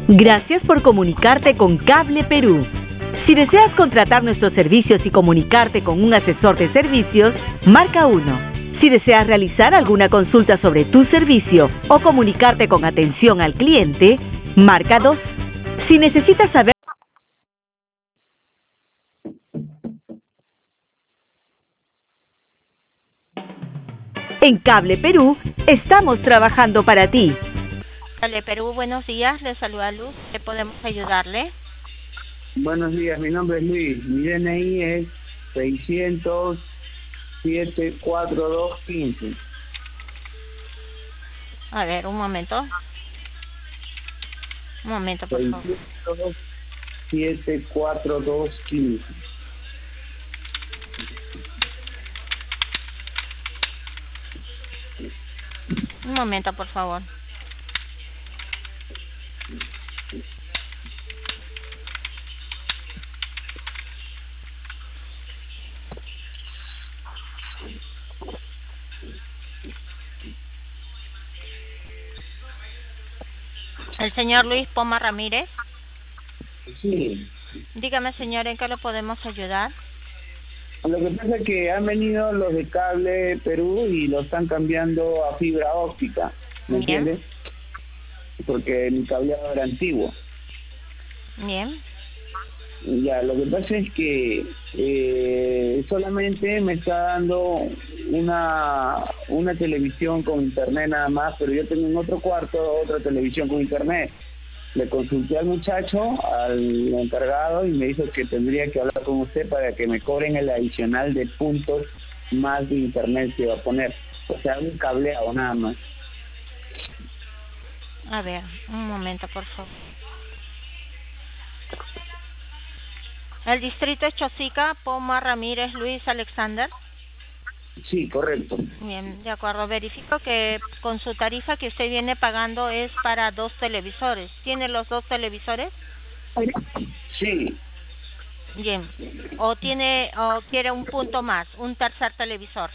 Gracias por comunicarte con Cable Perú. Si deseas contratar nuestros servicios y comunicarte con un asesor de servicios, marca 1. Si deseas realizar alguna consulta sobre tu servicio o comunicarte con atención al cliente, marca 2. Si necesitas saber... En Cable Perú, estamos trabajando para ti. Cable Perú, buenos días, le saluda Luz, ¿qué podemos ayudarle? Buenos días, mi nombre es Luis, mi DNI es 607-4215. A ver, un momento, por favor. 607-4215. Un momento, por favor. ¿El señor Luis Poma Ramírez? Sí. Dígame, señor, ¿en qué lo podemos ayudar? Lo que pasa es que han venido los de Cable Perú y lo están cambiando a fibra óptica, ¿me entiendes? Porque mi cableado era antiguo. Bien. Ya, lo que pasa es que solamente me está dando una televisión con internet nada más, pero yo tengo en otro cuarto otra televisión con internet. Le consulté al muchacho, al encargado, y me dijo que tendría que hablar con usted para que me cobren el adicional de puntos más de internet que va a poner. O sea, un cableado nada más. A ver, un momento, por favor. ¿El distrito es Chosica, Poma Ramírez, Luis Alexander? Sí, correcto. Bien, de acuerdo. Verifico que con su tarifa que usted viene pagando es para 2 televisores. ¿Tiene los 2 televisores? Sí. Bien. ¿O quiere un punto más, un tercer televisor?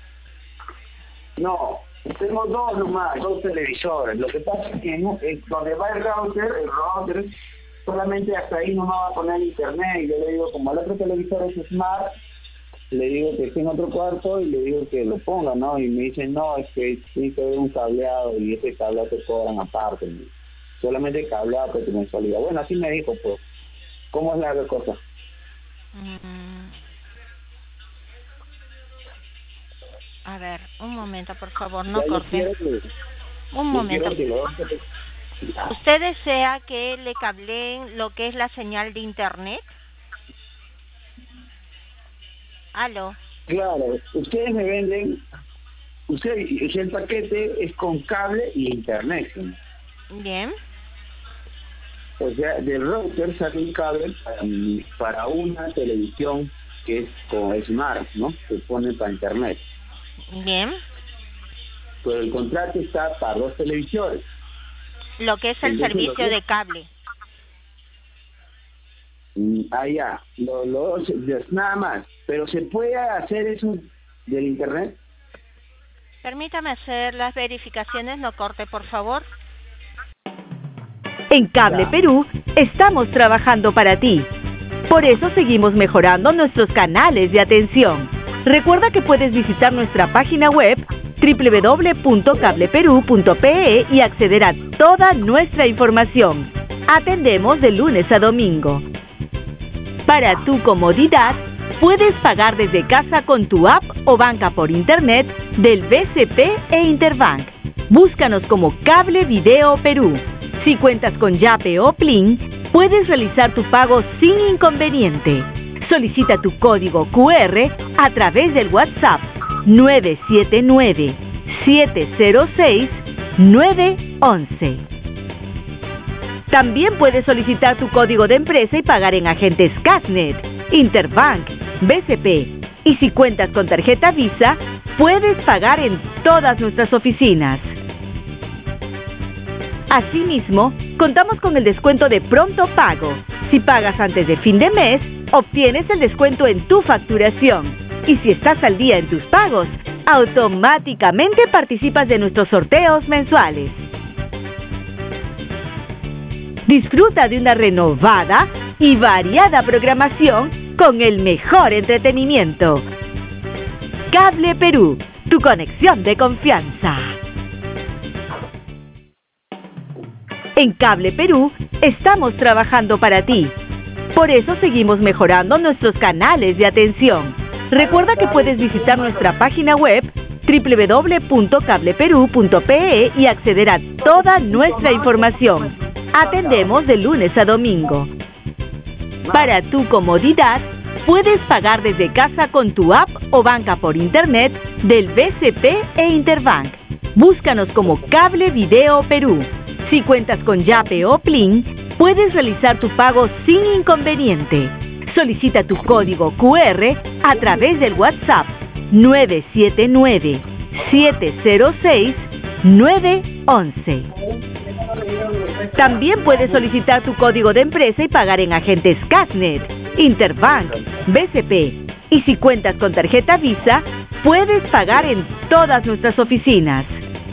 No, tengo 2 nomás, 2 televisores. Lo que pasa es que donde va el router solamente hasta ahí no me va a poner internet. Y yo le digo, como el otro televisor es smart, le digo que esté en otro cuarto y le digo que lo ponga, ¿no? Y me dicen, no, es que tiene que haber un cableado y ese cableado te cobran aparte, ¿no? Solamente cableado que tu mensualidad. Bueno, así me dijo, pues, ¿cómo es la cosa? A ver, un momento, por favor, no corte. Un momento. ¿Usted desea que le cableen lo que es la señal de internet? ¿Aló? Claro, ustedes me venden, el paquete es con cable y internet, ¿sí? Bien. O sea, del router sale un cable para una televisión que es con Smart, ¿no? Se pone para internet. Bien. Pero el contrato está para 2 televisores. Lo que es el servicio de cable. Ya, nada más. Pero ¿se puede hacer eso del internet? Permítame hacer las verificaciones, no corte, por favor. En Cable Perú, estamos trabajando para ti. Por eso seguimos mejorando nuestros canales de atención. Recuerda que puedes visitar nuestra página web www.cableperu.pe y acceder a toda nuestra información. Atendemos de lunes a domingo. Para tu comodidad, puedes pagar desde casa con tu app o banca por internet del BCP e Interbank. Búscanos como Cable Video Perú. Si cuentas con Yape o Plin, puedes realizar tu pago sin inconveniente. Solicita tu código QR a través del WhatsApp 979-706-911. También puedes solicitar tu código de empresa y pagar en agentes Casnet, Interbank, BCP. Y si cuentas con tarjeta Visa, puedes pagar en todas nuestras oficinas. Asimismo, contamos con el descuento de pronto pago. Si pagas antes de fin de mes, obtienes el descuento en tu facturación. Y si estás al día en tus pagos, automáticamente participas de nuestros sorteos mensuales. Disfruta de una renovada y variada programación con el mejor entretenimiento. Cable Perú, tu conexión de confianza. En Cable Perú estamos trabajando para ti. Por eso seguimos mejorando nuestros canales de atención. Recuerda que puedes visitar nuestra página web www.cableperú.pe y acceder a toda nuestra información. Atendemos de lunes a domingo. Para tu comodidad, puedes pagar desde casa con tu app o banca por internet del BCP e Interbank. Búscanos como Cable Video Perú. Si cuentas con Yape o Plin, puedes realizar tu pago sin inconveniente. Solicita tu código QR a través del WhatsApp 979-706-911. También puedes solicitar tu código de empresa y pagar en agentes Casnet, Interbank, BCP. Y si cuentas con tarjeta Visa, puedes pagar en todas nuestras oficinas.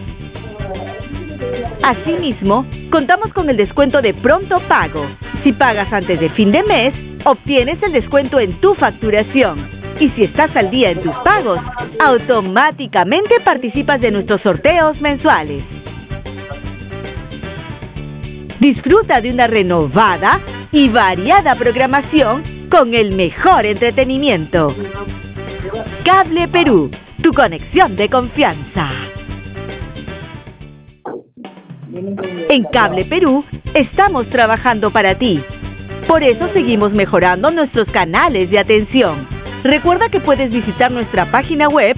Asimismo, contamos con el descuento de pronto pago. Si pagas antes de fin de mes, obtienes el descuento en tu facturación. Y si estás al día en tus pagos, automáticamente participas de nuestros sorteos mensuales. Disfruta de una renovada y variada programación con el mejor entretenimiento. Cable Perú, tu conexión de confianza. En Cable Perú estamos trabajando para ti. Por eso seguimos mejorando nuestros canales de atención. Recuerda que puedes visitar nuestra página web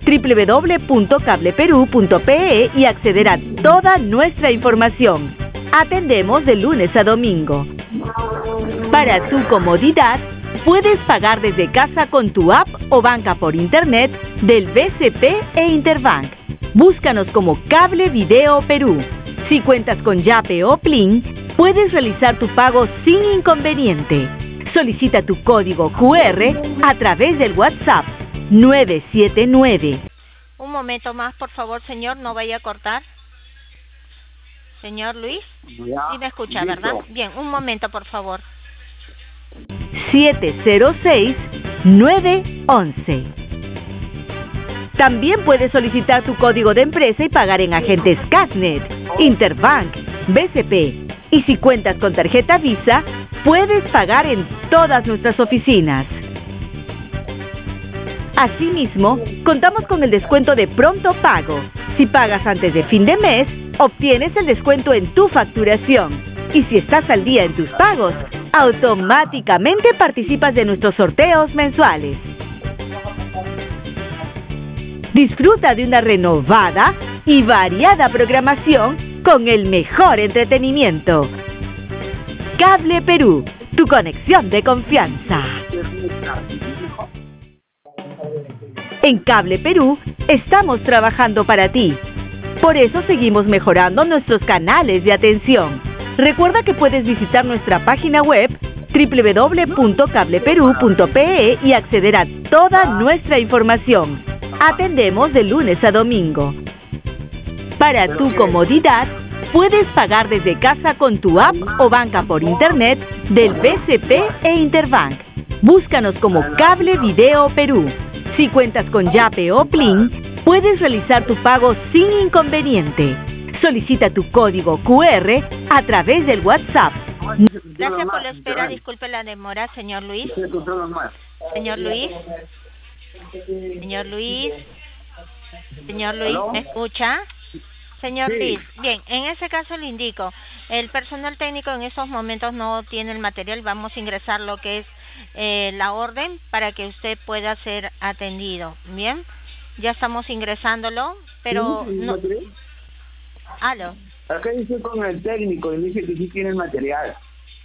www.cableperú.pe y acceder a toda nuestra información. Atendemos de lunes a domingo. Para tu comodidad, puedes pagar desde casa con tu app o banca por internet del BCP e Interbank. Búscanos como Cable Video Perú. Si cuentas con Yape o Plin, puedes realizar tu pago sin inconveniente. Solicita tu código QR a través del WhatsApp 979. Un momento más, por favor, señor, no vaya a cortar. Señor Luis, sí me escucha, ¿verdad? Bien, un momento, por favor. 706-911. También puedes solicitar tu código de empresa y pagar en agentes Casnet, Interbank, BCP. Y si cuentas con tarjeta Visa, puedes pagar en todas nuestras oficinas. Asimismo, contamos con el descuento de pronto pago. Si pagas antes de fin de mes, obtienes el descuento en tu facturación. Y si estás al día en tus pagos, automáticamente participas de nuestros sorteos mensuales. Disfruta de una renovada y variada programación con el mejor entretenimiento. Cable Perú, tu conexión de confianza. En Cable Perú estamos trabajando para ti. Por eso seguimos mejorando nuestros canales de atención. Recuerda que puedes visitar nuestra página web www.cableperú.pe y acceder a toda nuestra información. Atendemos de lunes a domingo. Para tu comodidad, puedes pagar desde casa con tu app o banca por internet del BCP e Interbank. Búscanos como Cable Video Perú. Si cuentas con Yape o Plin, puedes realizar tu pago sin inconveniente. Solicita tu código QR a través del WhatsApp. Gracias por la espera, disculpe la demora, señor Luis. Señor Luis. Señor Luis. Señor Luis, ¿me escucha? Señor Luis, bien, en ese caso le indico, el personal técnico en esos momentos no tiene el material, vamos a ingresar lo que es la orden para que usted pueda ser atendido, ¿bien? Ya estamos ingresándolo, pero no... ¿Aló? Acá dice con el técnico y me dice que sí tiene el material.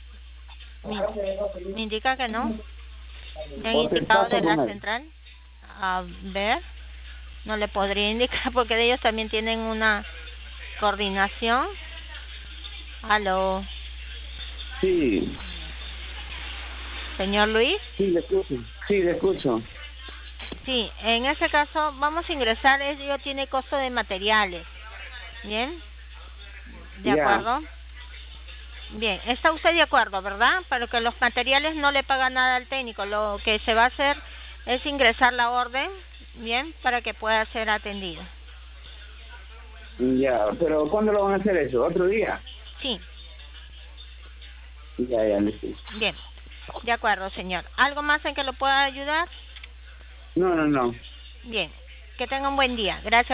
Me indica que no. ¿Me han indicado de la central? A ver, no le podría indicar porque ellos también tienen una coordinación. ¿Aló? Sí. ¿Señor Luis? Sí, le escucho. Sí, le escucho. Sí, en ese caso vamos a ingresar, ello tiene costo de materiales. ¿Bien? ¿De acuerdo? Bien, está usted de acuerdo, ¿verdad? Para que los materiales no le pagan nada al técnico. Lo que se va a hacer es ingresar la orden, bien, para que pueda ser atendido. Ya, pero ¿cuándo lo van a hacer eso? ¿Otro día? Sí. Ya, listo. Bien, de acuerdo, señor. ¿Algo más en que lo pueda ayudar? No. Bien, que tenga un buen día. Gracias.